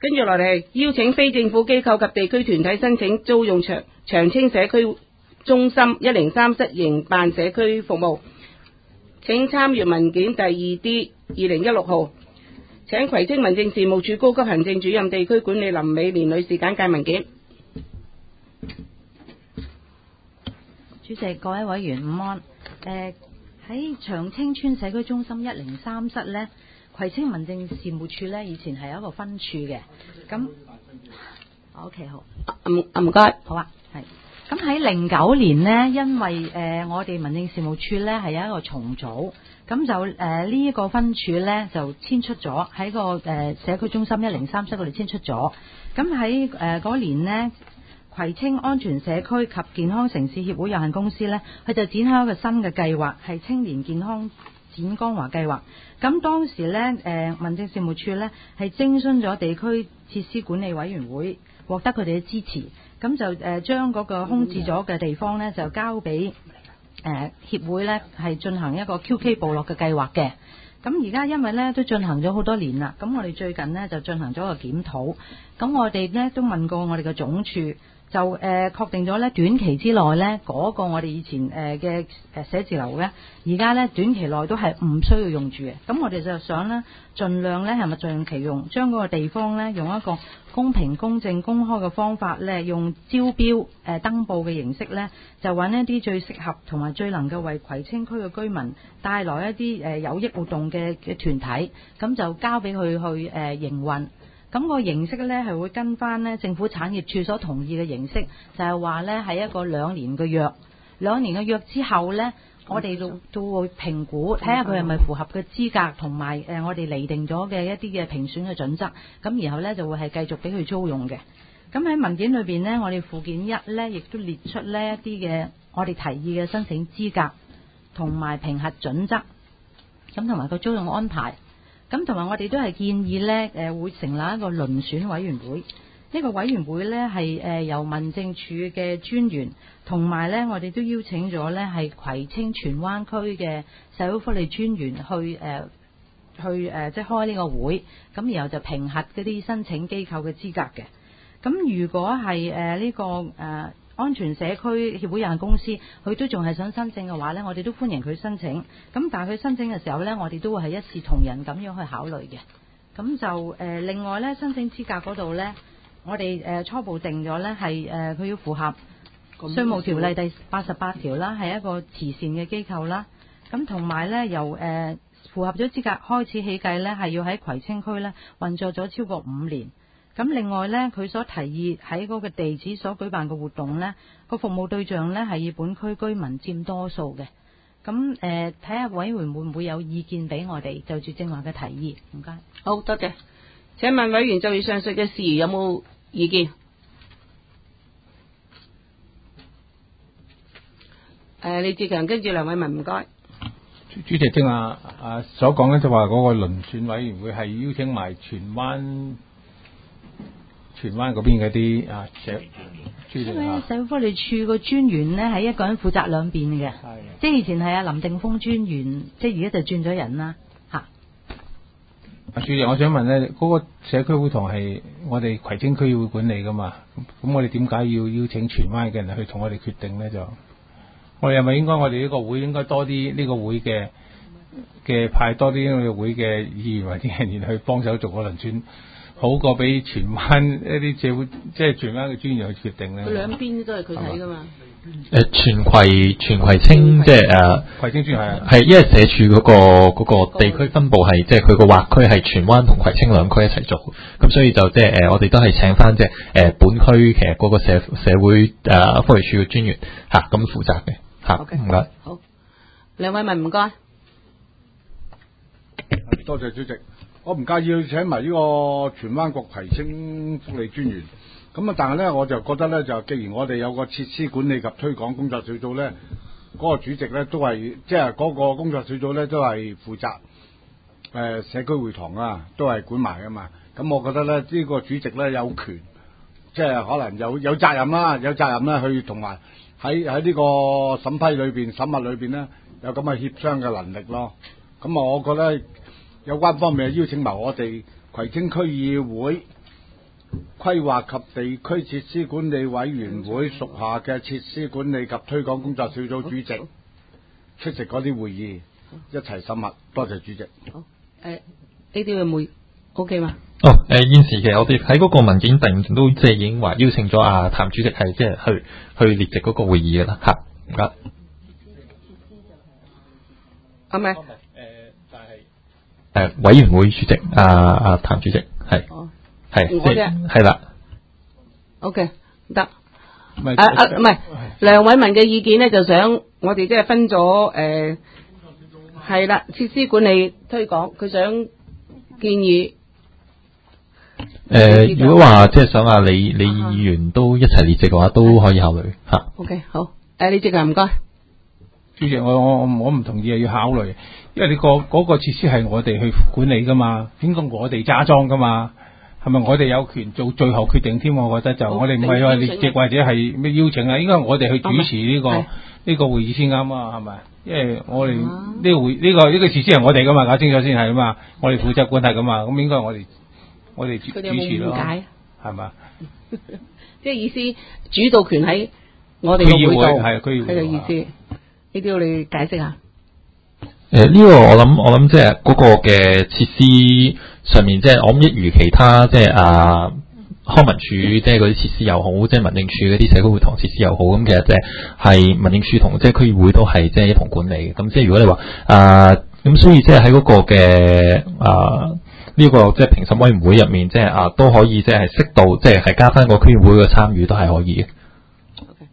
跟住落嚟係邀請非政府機構及地區團體申請租用長青社區中心103室營辦社區服務，請參閱文件第 2D 2016號。請葵青民政事務處高級行政主任地區管理林美蓮女士簡介文件。 主席、各位委員午安。喺長青村社區中心103室呢，葵青民政事務處呢以前係有一個分處嘅。咁 OK 好。 唔該。 好啊，係。咁喺09年呢，因為我哋民政事務處呢係有一個重組，咁就呢一個分處呢就遷出咗喺個社區中心103室嗰度遷出咗。咁喺嗰年呢，葵青安全社區及健康城市協會有限公司呢，佢就展開一個新嘅計劃，係青年健康展江華計劃。咁當時呢，民政事務處呢係徵詢咗地區設施管理委員會，獲得佢哋嘅支持。咁就將嗰個空置咗嘅地方呢，就交俾協會呢係進行一個 QK 部落嘅計劃嘅。咁而家因為呢都進行咗好多年啦，咁我哋最近呢就進行咗個檢討。咁我哋呢都問過我哋嘅總處，就確定咗呢短期之內呢嗰個我哋以前嘅寫字樓呢，而家呢短期內都係唔需要用住嘅。咁我哋就想呢盡量呢係咪盡用其用，將嗰個地方呢用一個公平、公正、公開嘅方法呢，用招標登報嘅形式呢，就揾一啲最適合同埋最能夠為葵青區嘅居民帶來一啲有益活動嘅團體，咁就交俾佢去營運。咁個形式呢係會跟翻呢政府產業處所同意嘅形式，就係話呢係一個2年嘅約，2年嘅約之後呢，我哋都會評估，睇下佢係咪符合嘅資格，同埋我哋釐定咗嘅一啲嘅評選嘅準則，咁然後呢就會係繼續俾佢租用嘅。咁喺文件裏邊呢，我哋附件1呢亦都列出呢一啲嘅我哋提議嘅申請資格同埋評核準則，咁同埋個租用安排。咁同埋我哋都係建議呢會成立一個遴選委員會。呢個委員會呢係由民政處嘅專員，同埋呢我哋都邀請咗呢係葵青荃灣區嘅社會福利專員去即係開呢個會，咁然後就評核嗰啲申請機構嘅資格嘅。咁如果係呢個安全社區協會有限公司，佢都仲係想申請嘅話呢，我哋都歡迎佢申請。咁但係佢申請嘅時候呢，我哋都會係一視同仁咁樣去考慮嘅。咁就另外呢，申請資格嗰度呢，我哋初步定咗呢係佢要符合稅務條例第88條啦，係一個慈善嘅機構啦。咁同埋呢，由符合咗資格開始起計呢，係要喺葵青區呢運作咗超過5年。咁另外呢，佢所提議喺嗰個地址所舉辦嘅活動呢，個服務對象呢係以本區居民佔多數嘅。咁睇下委員會唔會有意見俾我哋就住正話嘅提議。唔該。 好，多謝。請問委員就住上述嘅事宜有冇意見？李志強跟住梁偉文，唔該。 主席正話所講呢，就話嗰個遴選委員會係邀請埋荃灣嗰邊嗰啲因為社會福利處個專員呢係一個人負責兩邊嘅，即係以前係阿林定峰專員，即係而家就轉咗人啦嚇。 主席，我想問呢，嗰個社區會堂係我哋葵青區會管理噶嘛？咁我哋點解要邀請荃灣嘅人去同我哋決定呢？就我哋係咪應該我哋呢個會應該多啲呢個會嘅派多啲呢個會嘅議員或者人員去幫手做個遴選？好過俾荃灣一啲社會，即係荃灣嘅專員去決定咧。 佢兩邊都係佢睇噶嘛。 荃葵青即係葵青專員係因為社署嗰個地區分佈係即係佢個劃區係荃灣同葵青兩區一齊做，咁所以就即係我哋都係請翻即係本區其實嗰個社會福利署嘅專員咁負責嘅嚇。唔該。 好，梁偉文唔該。 多謝主席。我唔介意要請埋呢個荃灣國葵青福利專員，咁但係咧我就覺得咧，就既然我哋有個設施管理及推廣工作小組咧，嗰個主席咧都係即係嗰個工作小組咧都係負責社區會堂啊，都係管埋噶嘛。咁我覺得咧呢個主席咧有權，即係可能有責任啦，去同埋喺呢個審批裏邊、審核裏邊咧有咁嘅協商嘅能力咯。咁我覺得有關方面邀請埋我哋葵青區議會規劃及地區設施管理委員會屬下嘅設施管理及推廣工作小組主席出席嗰啲會議，一齊審核。多謝主席。 好，呢啲會唔會 OK 嘛？ 現時其實我哋喺嗰個文件定都即係已經話邀請咗阿譚主席係即係去列席嗰個會議嘅啦，嚇。 係咪？ 委員會主席阿譚主席係。係， 我嘅係啦。 OK，得。唔係梁偉文嘅意見咧，就想我哋即係分咗係啦，設施管理推廣，佢想建議。 如果話即係想話李議員都一齊列席嘅話，都可以考慮嚇。 OK， 好。李席啊，唔該。 主席，我唔同意啊，要考慮，因為你嗰個設施係我哋去管理噶嘛，應該我哋揸裝噶嘛。係咪我哋有權做最後決定添？我覺得就我哋唔係話列席或者係咩邀請啊，應該我哋去主持呢個會議先啱啊，係咪？因為我哋呢個設施係我哋噶嘛，搞清楚先係啊嘛，我哋負責管轄噶嘛，咁應該我哋主持咯，係嘛？ 即係意思主導權喺我哋個會度， 係區議會嘅意思，呢啲要你解釋下。 呢個我諗即係嗰個嘅設施上面，即係我諗一如其他即係康文署即係嗰啲設施又好，即係民政處嗰啲社區會堂設施又好，咁其實即係民政處同即係區議會都係即係一同管理嘅。咁即係如果你話咁，所以即係喺嗰個嘅呢個即係評審委員會入面，即係都可以即係適度即係加翻個區議會嘅參與都係可以嘅。 Okay.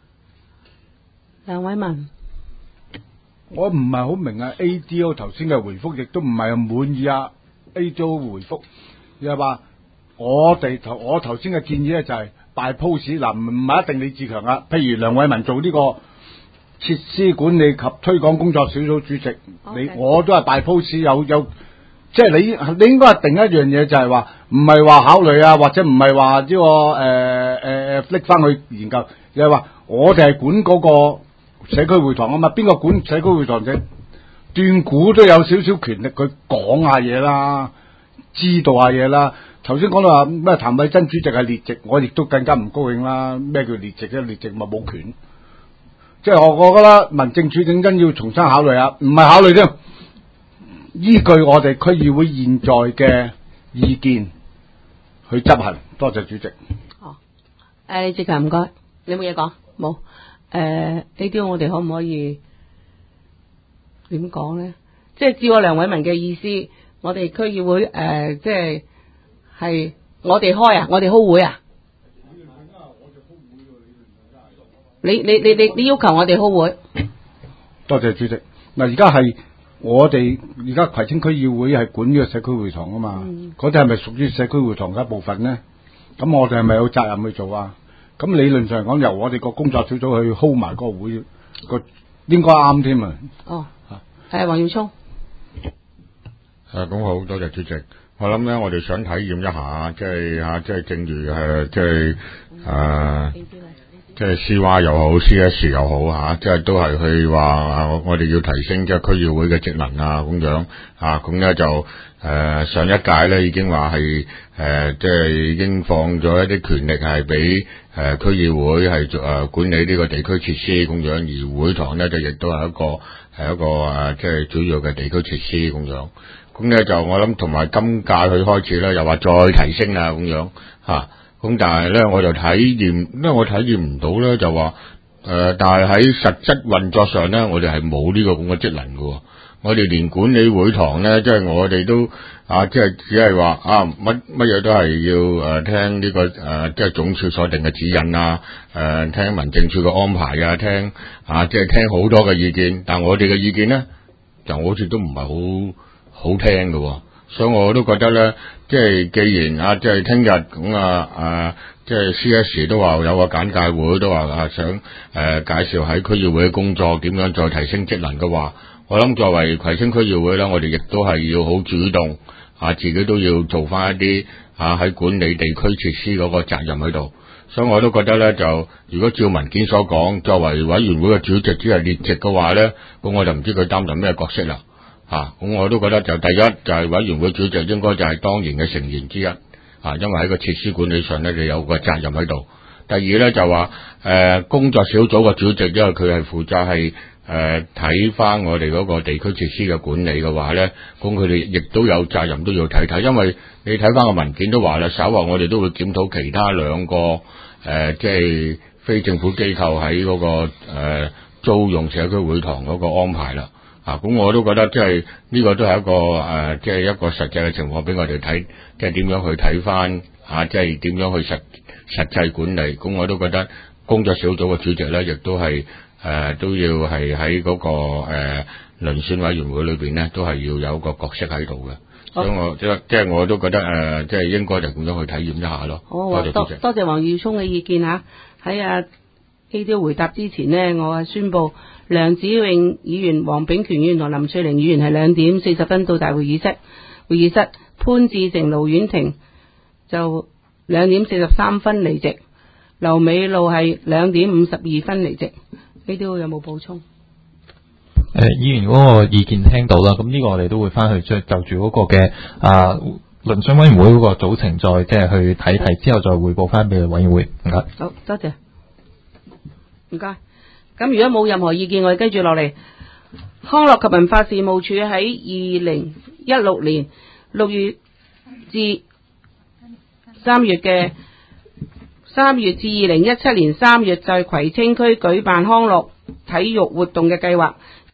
梁偉文。 我唔係好明啊 ADO 頭先嘅回覆，亦都唔係滿意啊 ADO 回覆，又係話我頭先嘅建議咧就係擺 pose 嗱，唔係一定李志強啊，譬如梁偉文做呢個設施管理及推廣工作小組主席，我都係擺 pose 有，即係你應該係定一樣嘢，就係話唔係話考慮啊，或者唔係話呢個拎翻去研究，又係話我哋係管嗰個社區會堂啊嘛，邊個管社區會堂啫？斷估都有少少權力，佢講下嘢啦，知道下嘢啦。頭先講到話咩譚偉珍主席係列席，我亦都更加唔高興啦。咩叫列席啫？列席咪冇權。即係我覺得民政處認真要重新考慮下，唔係考慮啫，依據我哋區議會現在嘅意見去執行。多謝主席。 李志強唔該，你冇嘢講冇？呢啲我哋可唔可以點講咧？即係照我梁偉文嘅意思，我哋區議會即係我哋開啊，我哋 hold 會啊。你要求我哋 hold 會？ 多謝主席。嗱，而家係我哋而家葵青區議會係管呢個社區會堂啊嘛，嗰啲係咪屬於社區會堂嘅一部分咧？咁我哋係咪有責任去做啊？咁理論上講，由我哋個工作小組去 hold 埋個會，應該啱添啊。哦， 係黃耀聰。 咁好多謝主席。我諗咧，我哋想體驗一下，即係正如即係 CY 又好 CS 又好即係都係去話我哋要提升即係區議會嘅職能啊咁樣咁咧就上一屆咧已經話係即係已經放咗一啲權力係俾區議會係管理呢個地區設施咁樣，而會堂咧就亦都係一個即係主要嘅地區設施咁樣。咁咧就我諗同埋今屆佢開始咧又話再提升啊咁樣咁但係咧我就體驗唔到咧就話但係喺實質運作上咧我哋係冇呢個咁嘅職能嘅。我哋連管理會堂咧即係我哋都即係只係話乜嘢都係要聽呢個即係總署所定嘅指引聽民政處嘅安排聽即係聽好多嘅意見，但我哋嘅意見咧就好似都唔係好聽嘅。所以我都覺得咧，即係既然即係聽日咁即係 CS 都話有個簡介會，都話想介紹喺區議會嘅工作點樣再提升職能嘅話，我諗作為葵青區議會咧，我哋亦都係要好主動自己都要做翻一啲喺管理地區設施嗰個責任喺度。所以我都覺得咧，就如果照文件所講，作為委員會嘅主席只係列席嘅話咧，咁我就唔知佢擔任咩角色啦。咁我都覺得就第一就係委員會主席應該就係當然嘅成員之一。 因為喺個設施管理上咧，你有個責任喺度。第二咧就話工作小組嘅主席，因為佢係負責係睇翻我哋嗰個地區設施嘅管理嘅話咧，咁佢哋亦都有責任都要睇睇，因為你睇翻個文件都話啦，稍後我哋都會檢討其他兩個即係非政府機構喺嗰個租用社區會堂嗰個安排啦。咁我都覺得即係呢個都係一個即係一個實際嘅情況俾我哋睇，即係點樣去睇翻即係點樣去實際管理。咁我都覺得工作小組嘅主席咧，亦都係都要係喺嗰個遴選委員會裏邊咧，都係要有一個角色喺度嘅。所以我即係我都覺得即係應該就咁樣去體驗一下咯。多謝主席。 多謝黃耀聰嘅意見嚇。喺KD 回答之前呢，我係宣布梁子穎議員、黃炳權議員同林翠玲議員係2點40分到大會議室。潘志成、盧婉婷就2點43分離席。劉美露係2點52分離席。KD 有冇補充？ 議員嗰個意見聽到啦，咁呢個我哋都會翻去就住嗰個嘅遴選委員會嗰個組成再即係去睇睇，之後再匯報翻俾委員會。唔該。 好，多謝。唔該。咁如果冇任何意見，我哋跟住落嚟，康樂及文化事務署喺2016年6月至3月至2017年3月在葵青區舉辦康樂體育活動嘅計劃，